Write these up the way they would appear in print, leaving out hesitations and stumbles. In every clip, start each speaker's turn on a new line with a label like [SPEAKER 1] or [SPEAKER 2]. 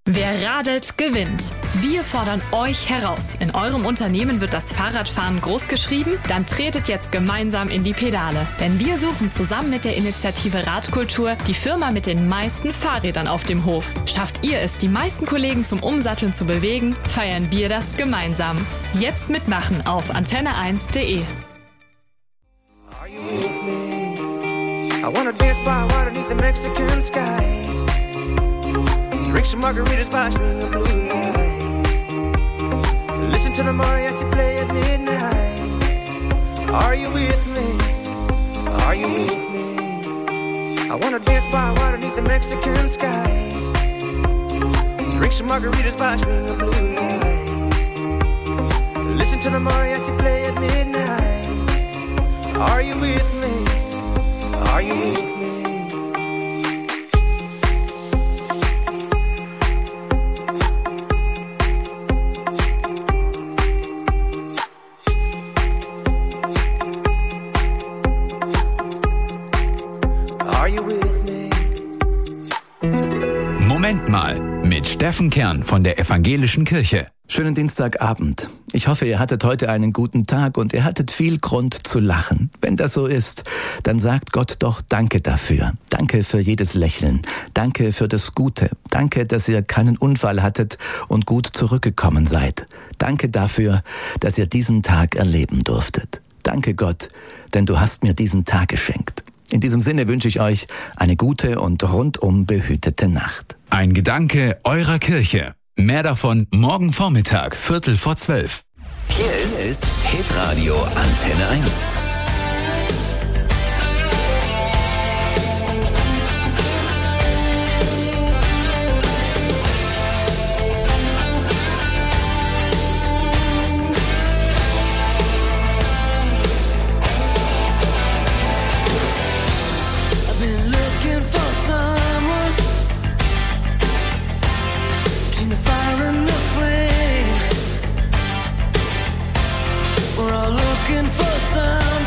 [SPEAKER 1] Wer radelt, gewinnt. Wir fordern euch heraus. In eurem Unternehmen wird das Fahrradfahren großgeschrieben? Dann tretet jetzt gemeinsam in die Pedale. Denn wir suchen zusammen mit der Initiative Radkultur die Firma mit den meisten Fahrrädern auf dem Hof. Schafft ihr es, die meisten Kollegen zum Umsatteln zu bewegen, feiern wir das gemeinsam. Jetzt mitmachen auf antenne1.de.
[SPEAKER 2] I wanna dance by water beneath the Mexican sky. Drink some margaritas by swinging blue lights. Listen to the mariachi play at midnight. Are you with me? Are you with me? I wanna dance by water beneath the Mexican sky. Drink some margaritas by swinging blue lights. Listen to the mariachi play at midnight. Are you with me? Are you with me? Are you with me?
[SPEAKER 3] Moment mal mit Steffen Kern von der Evangelischen Kirche.
[SPEAKER 4] Schönen Dienstagabend. Ich hoffe, ihr hattet heute einen guten Tag und ihr hattet viel Grund zu lachen. Wenn das so ist, dann sagt Gott doch Danke dafür. Danke für jedes Lächeln. Danke für das Gute. Danke, dass ihr keinen Unfall hattet und gut zurückgekommen seid. Danke dafür, dass ihr diesen Tag erleben durftet. Danke Gott, denn du hast mir diesen Tag geschenkt. In diesem Sinne wünsche ich euch eine gute und rundum behütete Nacht.
[SPEAKER 3] Ein Gedanke eurer Kirche. Mehr davon morgen Vormittag, 11:45.
[SPEAKER 5] Hier ist Hitradio Antenne 1.
[SPEAKER 2] We're all looking for some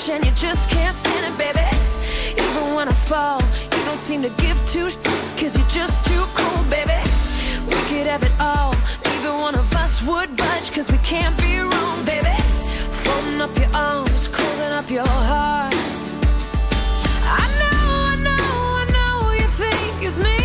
[SPEAKER 6] much and you just can't stand it, baby. Even when I fall, you don't seem to give two cause you're just too cold, baby. We could have it all, neither one of us would budge cause we can't be wrong, baby. Folding up your arms, closing up your heart. I know you think it's me.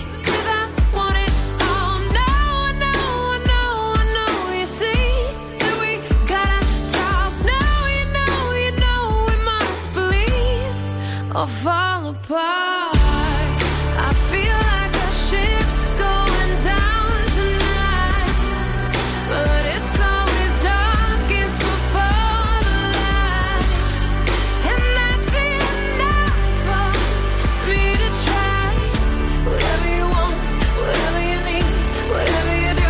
[SPEAKER 6] Or fall apart. I feel like our ship's going down tonight, but it's always darkest before the light, and that's enough for me to try. Whatever you want, whatever you need, whatever you do,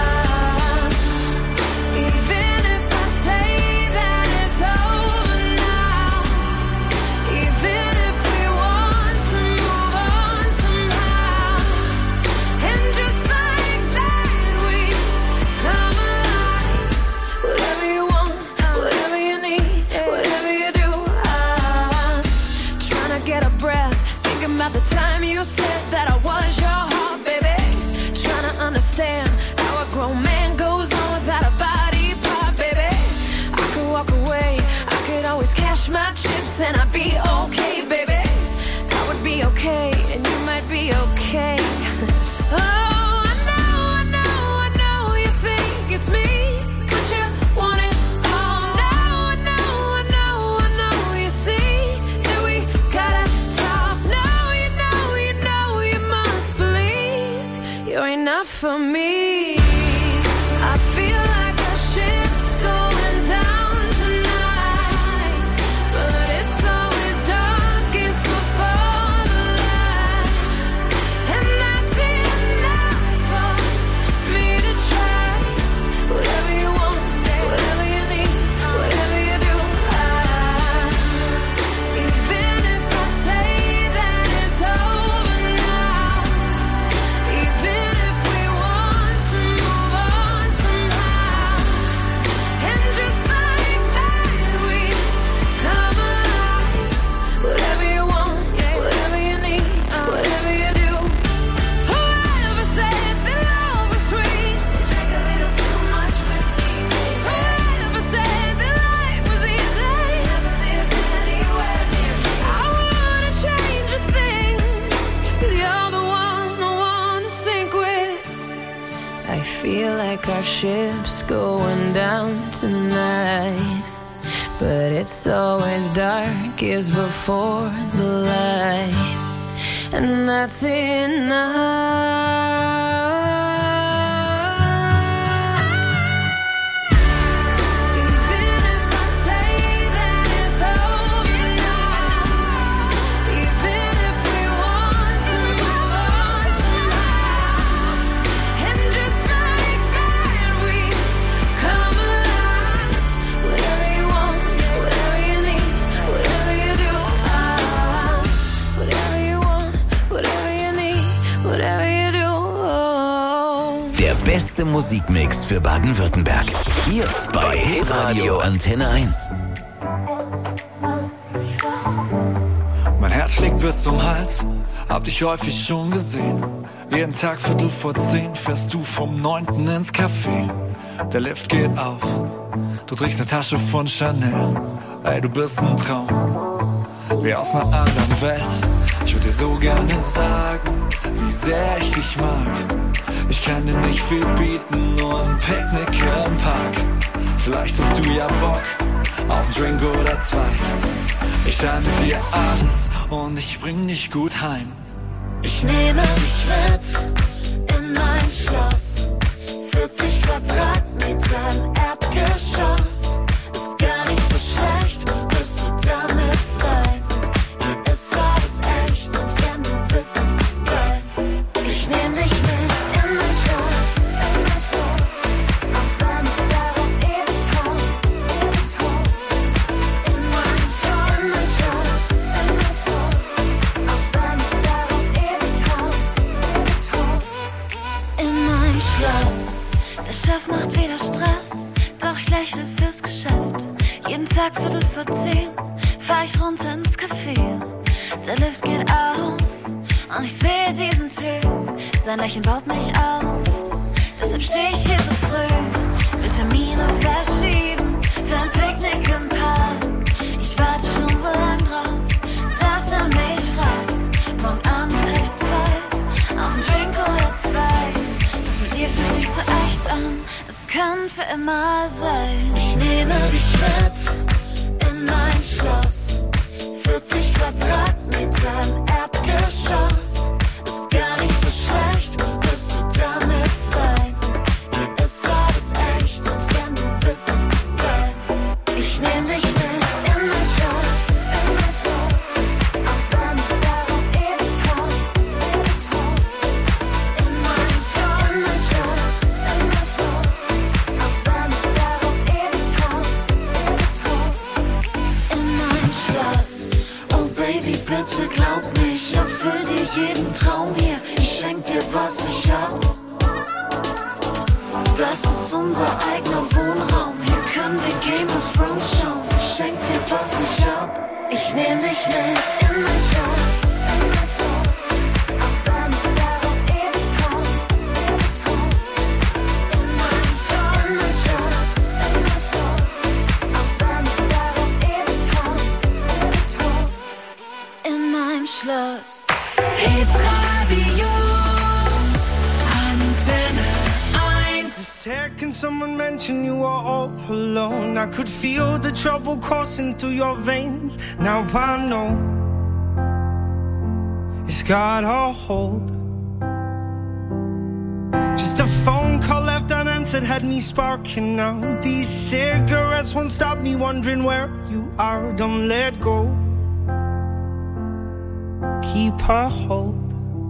[SPEAKER 6] even if I say that it's over now, even about the time you said that I was your heart, baby. Trying to understand how a grown man goes on without a body part, baby. I could walk away, I could always cash my chips and I'd be okay, baby. I would be okay and you might be okay. Oh, I know you think it's me, but you want it all. I know you see that we gotta talk. You're enough for me. I feel like our ship's going down tonight, but it's always darkest before the light, and that's enough for me to try. Whatever you want, whatever you need, whatever you do, even if I say that it's over now, even feel like our ship's going down tonight, but it's always darkest before the light, and that's enough.
[SPEAKER 5] Beste Musikmix für Baden-Württemberg. Hier bei Hitradio Antenne 1.
[SPEAKER 7] Mein Herz schlägt bis zum Hals, hab dich häufig schon gesehen. Jeden Tag 10:15 fährst du vom 9. ins Café. Der Lift geht auf, du trägst eine Tasche von Chanel. Ey, du bist ein Traum, wie aus einer anderen Welt. Ich würde dir so gerne sagen, wie sehr ich dich mag. Ich kann dir nicht viel bieten, nur ein Picknick im Park. Vielleicht hast du ja Bock auf einen Drink oder zwei. Ich teile mit dir alles und ich bring dich gut heim.
[SPEAKER 8] Ich nehme dich mit in mein Schloss, 40 Quadratmeter im Erdgeschoss. Ist gar nicht so schlecht, bist du damit fein. Hier ist alles echt und wenn du willst, ist es dein. Ich nehm dich mit in mein Schloss, auch wenn ich darauf ewig hau. In mein Schloss, auch wenn ich darauf ewig hau. In mein Schloss, der Chef macht wieder Stress, doch ich lächle fürs Geschäft. Jeden Tag 10:15, fahr ich runter ins Café. Der Lift geht auf und ich sehe diesen Typ. Sein Lächeln baut mich auf, deshalb steh ich hier so früh. Will Termine verschieben für ein Picknick im Park. Ich warte schon so lang drauf, dass er mich fragt. Morgen Abend hab ich Zeit, auf einen Drink oder zwei. Das mit dir fühlt sich so echt an, es kann für immer sein. Ich nehme dich mit in mein Schloss, 40 Quadratmeter im Erdgeschoss. Ist gar nicht so schlecht, bist du damit fein? Hier ist alles echt und wenn du willst, ist es dein. Ich nehm dich mit in mein Schloss, auch wenn ich darauf ewig hoff. In mein Schloss, auch wenn ich darauf ewig hoff. In mein Schloss. Oh Baby, bitte glaub mir, ich erfüll dir jeden Traum hier. Ich schenk dir, was ich hab. Das ist unser eigener Wohnraum. Hier können wir Game of Thrones schauen. Ich schenk dir, was ich hab. Ich nehm dich mit in mein Schloss, auch wenn ich darauf ewig hoff. In mein Schloss, auch wenn ich darauf ewig hoff. In meinem Schloss.
[SPEAKER 6] Hitradio Antenne 1.
[SPEAKER 2] Second someone mention you are all alone, I could feel the trouble coursing through your veins. Now I know it's got a hold. Just a phone call left unanswered had me sparking now. These cigarettes won't stop me wondering where you are. Don't let go, keep a hold.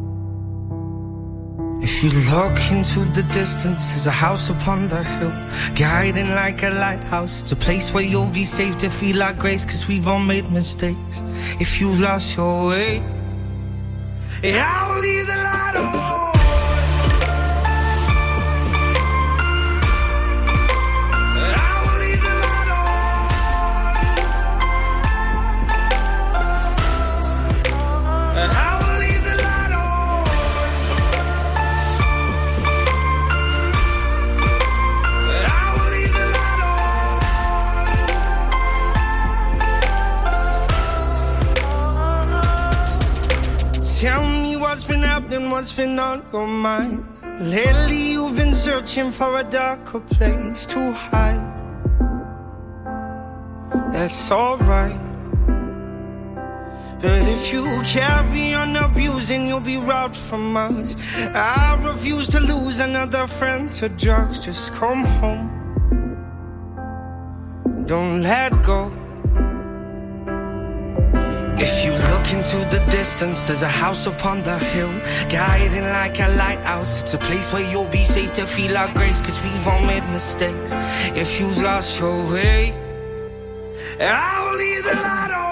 [SPEAKER 2] If you look into the distance, there's a house upon the hill, guiding like a lighthouse. It's a place where you'll be safe to feel our grace, cause we've all made mistakes. If you've lost your way, yeah, I will leave the light on. Tell me what's been happening, what's been on your mind. Lately you've been searching for a darker place to hide. That's alright, but if you carry on abusing, you'll be robbed from us. I refuse to lose another friend to drugs. Just come home, don't let go. If you look into the distance, there's a house upon the hill, guiding like a lighthouse. It's a place where you'll be safe to feel our grace, cause we've all made mistakes. If you've lost your way, I will leave the light on.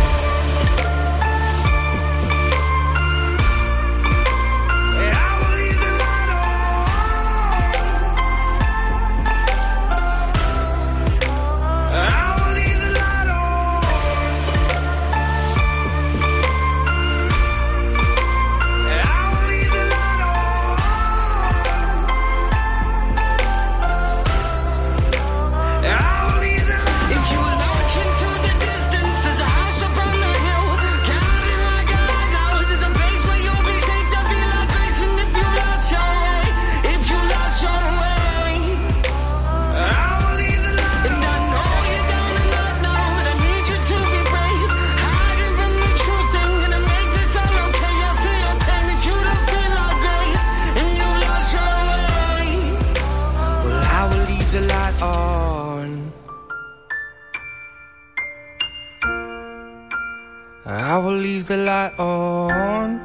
[SPEAKER 2] I will leave the light on,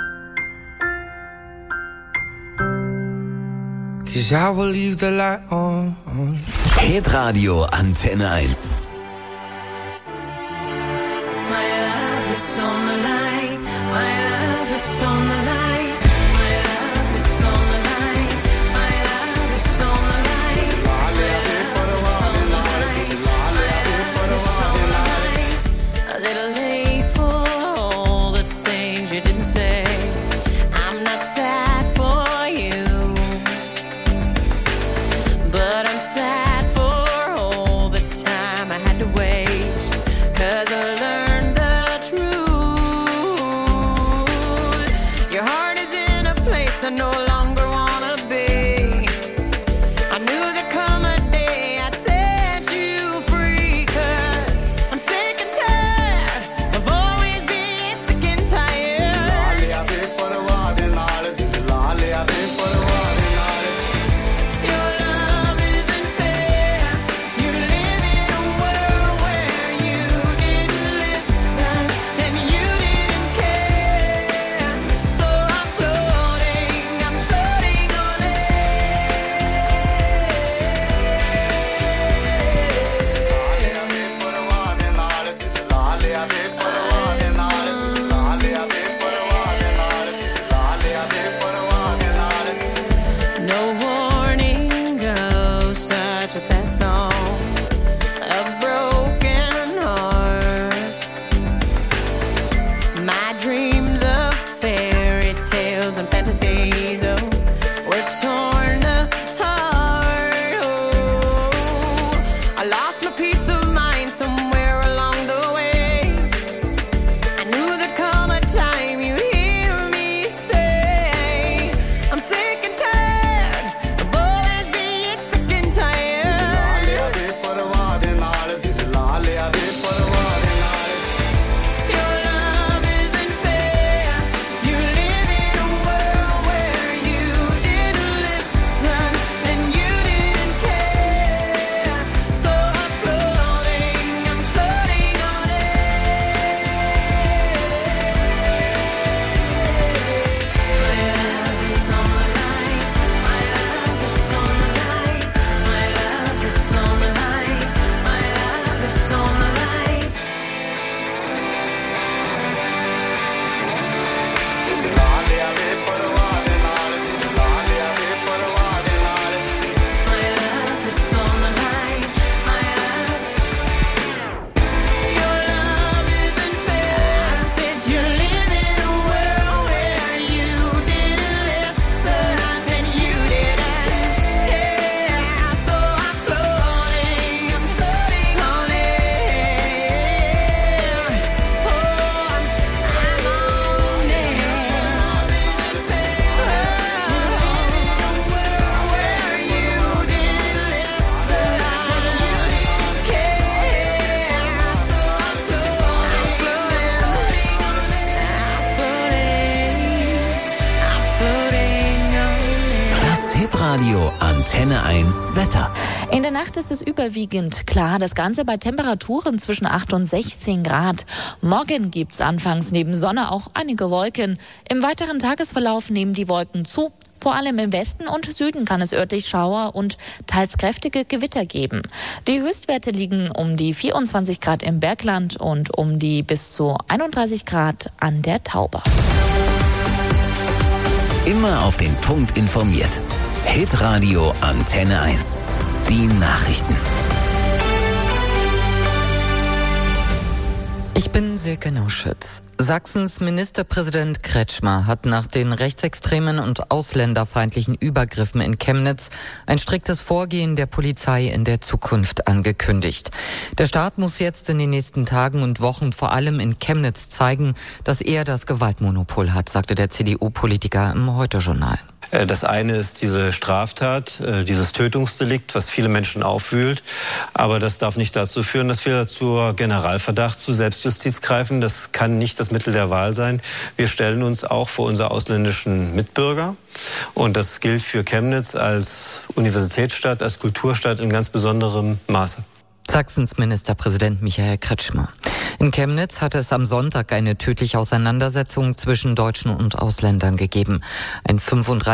[SPEAKER 2] 'cause I will leave the light on.
[SPEAKER 5] Hitradio Antenne 1.
[SPEAKER 6] My love is on the line, my love is on the line, my love is on the line, my love is on the line, my love is on the line, my love is on the line. I no longer wanna be. I knew there'd come a day I'd set you free, 'cause I'm sick and tired of always being sick and tired. Your love isn't fair. You live in a world where you didn't listen and you didn't care. So I'm floating on no warning goes such a sad song of broken hearts. My dreams of fairy tales and fantasies, oh, were torn apart. Oh, I lost my peace of mind somewhere along the way. I knew there'd come a time you'd hear me say, I'm sick and tired of always being sick and tired. Your love isn't fair. You live in a world where you didn't listen and you didn't care. So I'm floating on air. My love is on the line. My love is on the line. My love is on the line. My love is on the line. My love is on the line. My love. Your love isn't fair. I said you live in a world where you didn't listen and you didn't care. So I'm floating on air. Oh, I'm on air. Love isn't fair. Where you didn't listen and you didn't care. So I'm floating on air.
[SPEAKER 5] Das Hitradio Antenne 1 Wetter.
[SPEAKER 9] In der Nacht ist es überwiegend klar. Das Ganze bei Temperaturen zwischen 8 und 16 Grad. Morgen gibt's anfangs neben Sonne auch einige Wolken. Im weiteren Tagesverlauf nehmen die Wolken zu. Vor allem im Westen und Süden kann es örtlich Schauer und teils kräftige Gewitter geben. Die Höchstwerte liegen um die 24 Grad im Bergland und um die bis zu 31 Grad an der Tauber.
[SPEAKER 5] Immer auf den Punkt informiert. Hitradio Antenne 1. Die Nachrichten.
[SPEAKER 10] Ich bin Silke Nauschütz. Sachsens Ministerpräsident Kretschmer hat nach den rechtsextremen und ausländerfeindlichen Übergriffen in Chemnitz ein striktes Vorgehen der Polizei in der Zukunft angekündigt. Der Staat muss jetzt in den nächsten Tagen und Wochen vor allem in Chemnitz zeigen, dass er das Gewaltmonopol hat, sagte der CDU-Politiker im Heute-Journal.
[SPEAKER 11] Das eine ist diese Straftat, dieses Tötungsdelikt, was viele Menschen aufwühlt. Aber das darf nicht dazu führen, dass wir zur Generalverdacht, zu Selbstjustiz greifen. Das kann nicht das Mittel der Wahl sein. Wir stellen uns auch vor unsere ausländischen Mitbürger. Und das gilt für Chemnitz als Universitätsstadt, als Kulturstadt in ganz besonderem Maße.
[SPEAKER 10] Sachsens Ministerpräsident Michael Kretschmer. In Chemnitz hatte es am Sonntag eine tödliche Auseinandersetzung zwischen Deutschen und Ausländern gegeben. Ein 35